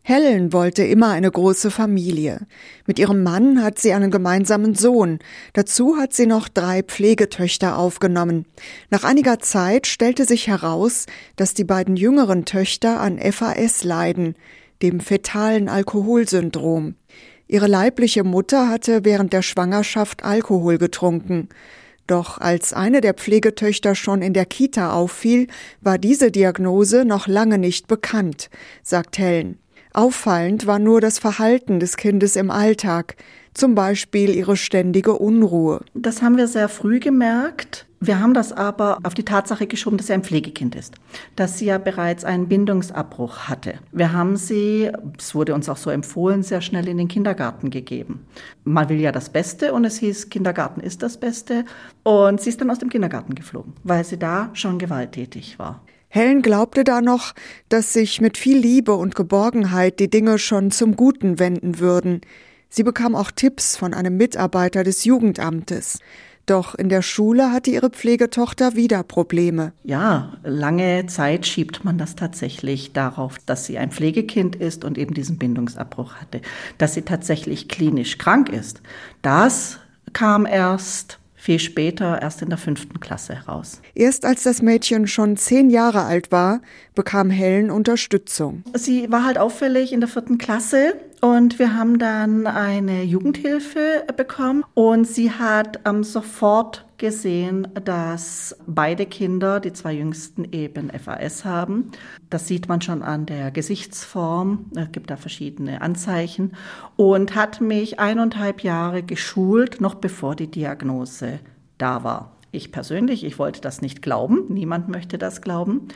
Helen wollte immer eine große Familie. Mit ihrem Mann hat sie einen gemeinsamen Sohn. Dazu hat sie noch 3 Pflegetöchter aufgenommen. Nach einiger Zeit stellte sich heraus, dass die beiden jüngeren Töchter an FAS leiden, dem fetalen Alkoholsyndrom. Ihre leibliche Mutter hatte während der Schwangerschaft Alkohol getrunken. Doch als eine der Pflegetöchter schon in der Kita auffiel, war diese Diagnose noch lange nicht bekannt, sagt Helen. Auffallend war nur das Verhalten des Kindes im Alltag, zum Beispiel ihre ständige Unruhe. Das haben wir sehr früh gemerkt. Wir haben das aber auf die Tatsache geschoben, dass sie ein Pflegekind ist, dass sie ja bereits einen Bindungsabbruch hatte. Wir haben sie, es wurde uns auch so empfohlen, sehr schnell in den Kindergarten gegeben. Man will ja das Beste und es hieß, Kindergarten ist das Beste. Und sie ist dann aus dem Kindergarten geflogen, weil sie da schon gewalttätig war. Helen glaubte da noch, dass sich mit viel Liebe und Geborgenheit die Dinge schon zum Guten wenden würden. Sie bekam auch Tipps von einem Mitarbeiter des Jugendamtes. Doch in der Schule hatte ihre Pflegetochter wieder Probleme. Ja, lange Zeit schiebt man das tatsächlich darauf, dass sie ein Pflegekind ist und eben diesen Bindungsabbruch hatte. Dass sie tatsächlich klinisch krank ist, das kam erst viel später, erst in der 5. Klasse heraus. Erst als das Mädchen schon 10 Jahre alt war, bekam Helen Unterstützung. Sie war halt auffällig in der 4. Klasse und wir haben dann eine Jugendhilfe bekommen und sie hat sofort gesehen, dass beide Kinder, die 2 Jüngsten, eben FAS haben. Das sieht man schon an der Gesichtsform, es gibt da verschiedene Anzeichen und hat mich 1,5 Jahre geschult, noch bevor die Diagnose da war. Ich persönlich, ich wollte das nicht glauben, niemand möchte das glauben,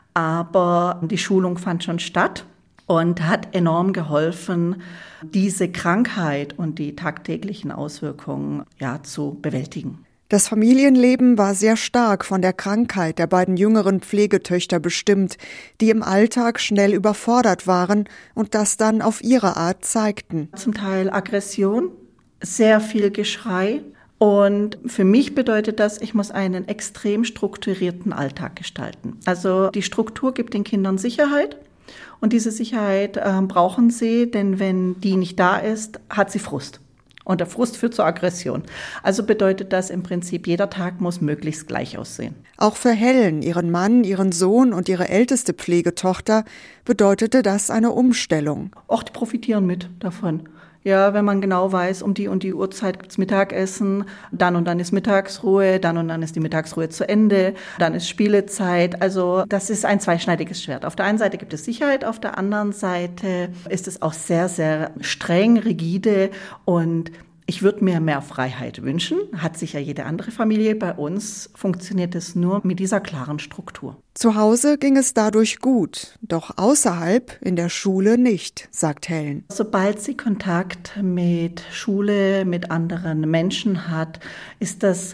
aber die Schulung fand schon statt und hat enorm geholfen, diese Krankheit und die tagtäglichen Auswirkungen zu bewältigen. Das Familienleben war sehr stark von der Krankheit der beiden jüngeren Pflegetöchter bestimmt, die im Alltag schnell überfordert waren und das dann auf ihre Art zeigten. Zum Teil Aggression, sehr viel Geschrei. Und für mich bedeutet das, ich muss einen extrem strukturierten Alltag gestalten. Also die Struktur gibt den Kindern Sicherheit und diese Sicherheit brauchen sie, denn wenn die nicht da ist, hat sie Frust. Und der Frust führt zur Aggression. Also bedeutet das im Prinzip, jeder Tag muss möglichst gleich aussehen. Auch für Helen, ihren Mann, ihren Sohn und ihre älteste Pflegetochter bedeutete das eine Umstellung. Auch die profitieren mit davon. Ja, wenn man genau weiß, um die und die Uhrzeit gibt's Mittagessen, dann und dann ist Mittagsruhe, dann und dann ist die Mittagsruhe zu Ende, dann ist Spielezeit. Also das ist ein zweischneidiges Schwert. Auf der einen Seite gibt es Sicherheit, auf der anderen Seite ist es auch sehr, sehr streng, rigide und ich würde mir mehr Freiheit wünschen, hat sicher jede andere Familie. Bei uns funktioniert es nur mit dieser klaren Struktur. Zu Hause ging es dadurch gut, doch außerhalb in der Schule nicht, sagt Helen. Sobald sie Kontakt mit Schule, mit anderen Menschen hat, ist das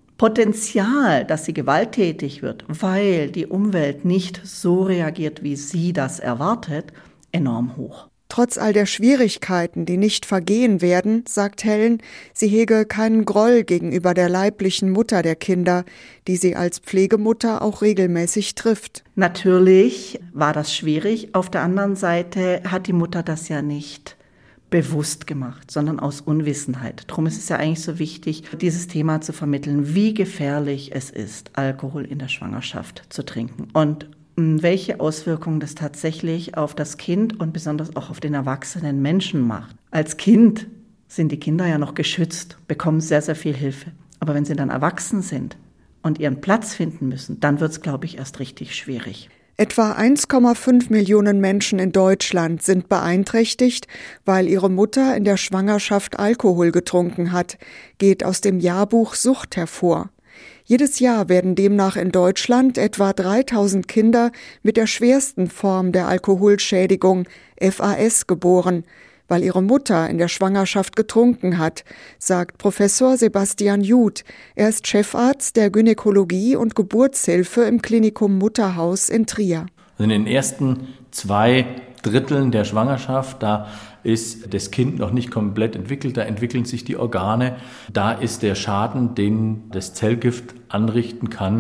Potenzial, dass sie gewalttätig wird, weil die Umwelt nicht so reagiert, wie sie das erwartet, enorm hoch. Trotz all der Schwierigkeiten, die nicht vergehen werden, sagt Helen, sie hege keinen Groll gegenüber der leiblichen Mutter der Kinder, die sie als Pflegemutter auch regelmäßig trifft. Natürlich war das schwierig. Auf der anderen Seite hat die Mutter das ja nicht bewusst gemacht, sondern aus Unwissenheit. Darum ist es ja eigentlich so wichtig, dieses Thema zu vermitteln, wie gefährlich es ist, Alkohol in der Schwangerschaft zu trinken und welche Auswirkungen das tatsächlich auf das Kind und besonders auch auf den erwachsenen Menschen macht. Als Kind sind die Kinder ja noch geschützt, bekommen sehr, sehr viel Hilfe. Aber wenn sie dann erwachsen sind und ihren Platz finden müssen, dann wird es, glaube ich, erst richtig schwierig. Etwa 1,5 Millionen Menschen in Deutschland sind beeinträchtigt, weil ihre Mutter in der Schwangerschaft Alkohol getrunken hat, geht aus dem Jahrbuch Sucht hervor. Jedes Jahr werden demnach in Deutschland etwa 3.000 Kinder mit der schwersten Form der Alkoholschädigung, FAS, geboren, weil ihre Mutter in der Schwangerschaft getrunken hat, sagt Professor Sebastian Juth. Er ist Chefarzt der Gynäkologie und Geburtshilfe im Klinikum Mutterhaus in Trier. In den ersten 2 Dritteln der Schwangerschaft, da ist das Kind noch nicht komplett entwickelt, da entwickeln sich die Organe. Da ist der Schaden, den das Zellgift anrichten kann,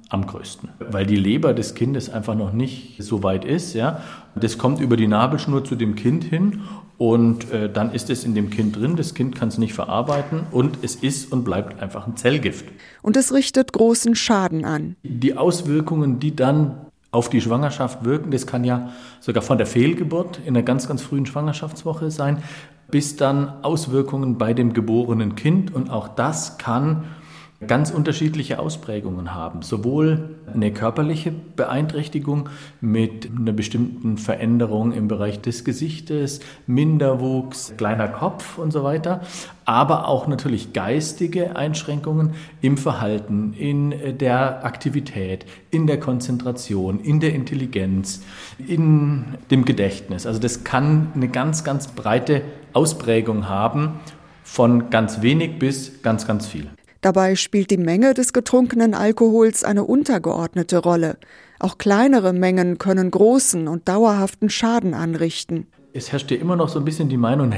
am größten, weil die Leber des Kindes einfach noch nicht so weit ist. Ja. Das kommt über die Nabelschnur zu dem Kind hin und dann ist es in dem Kind drin. Das Kind kann es nicht verarbeiten und es ist und bleibt einfach ein Zellgift. Und es richtet großen Schaden an. Die Auswirkungen, die dann auf die Schwangerschaft wirken, das kann ja sogar von der Fehlgeburt in einer ganz, ganz frühen Schwangerschaftswoche sein, bis dann Auswirkungen bei dem geborenen Kind. Und auch das kann ganz unterschiedliche Ausprägungen haben. Sowohl eine körperliche Beeinträchtigung mit einer bestimmten Veränderung im Bereich des Gesichtes, Minderwuchs, kleiner Kopf und so weiter, aber auch natürlich geistige Einschränkungen im Verhalten, in der Aktivität, in der Konzentration, in der Intelligenz, in dem Gedächtnis. Also das kann eine ganz, ganz breite Ausprägung haben, von ganz wenig bis ganz, ganz viel. Dabei spielt die Menge des getrunkenen Alkohols eine untergeordnete Rolle. Auch kleinere Mengen können großen und dauerhaften Schaden anrichten. Es herrscht ja immer noch so ein bisschen die Meinung,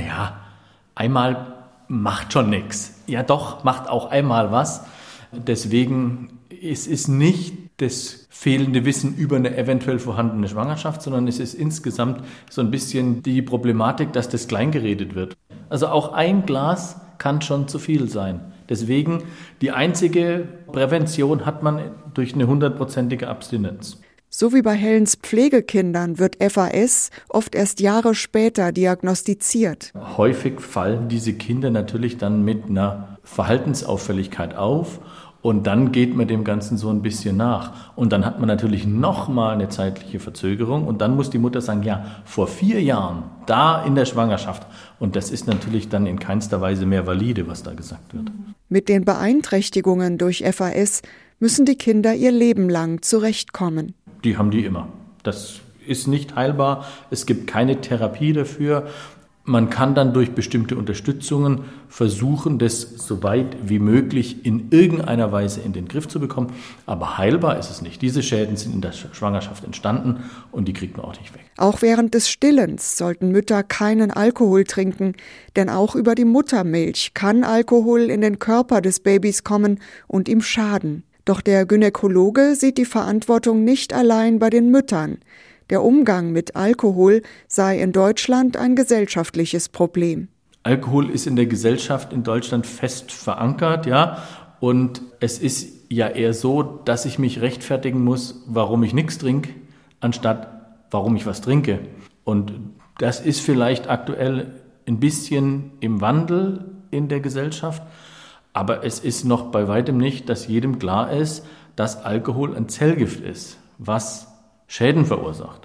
einmal macht schon nichts. Ja doch, macht auch einmal was. Deswegen ist es nicht das fehlende Wissen über eine eventuell vorhandene Schwangerschaft, sondern es ist insgesamt so ein bisschen die Problematik, dass das kleingeredet wird. Also auch ein Glas kann schon zu viel sein. Deswegen, die einzige Prävention hat man durch eine 100%ige Abstinenz. So wie bei Helens Pflegekindern wird FAS oft erst Jahre später diagnostiziert. Häufig fallen diese Kinder natürlich dann mit einer Verhaltensauffälligkeit auf und dann geht man dem Ganzen so ein bisschen nach. Und dann hat man natürlich nochmal eine zeitliche Verzögerung und dann muss die Mutter sagen, ja, vor 4 Jahren, da in der Schwangerschaft. Und das ist natürlich dann in keinster Weise mehr valide, was da gesagt wird. Mit den Beeinträchtigungen durch FAS müssen die Kinder ihr Leben lang zurechtkommen. Die haben die immer. Das ist nicht heilbar. Es gibt keine Therapie dafür. Man kann dann durch bestimmte Unterstützungen versuchen, das so weit wie möglich in irgendeiner Weise in den Griff zu bekommen. Aber heilbar ist es nicht. Diese Schäden sind in der Schwangerschaft entstanden und die kriegt man auch nicht weg. Auch während des Stillens sollten Mütter keinen Alkohol trinken, denn auch über die Muttermilch kann Alkohol in den Körper des Babys kommen und ihm schaden. Doch der Gynäkologe sieht die Verantwortung nicht allein bei den Müttern. Der Umgang mit Alkohol sei in Deutschland ein gesellschaftliches Problem. Alkohol ist in der Gesellschaft in Deutschland fest verankert, ja. Und es ist ja eher so, dass ich mich rechtfertigen muss, warum ich nichts trinke, anstatt warum ich was trinke. Und das ist vielleicht aktuell ein bisschen im Wandel in der Gesellschaft. Aber es ist noch bei weitem nicht, dass jedem klar ist, dass Alkohol ein Zellgift ist, was Schäden verursacht.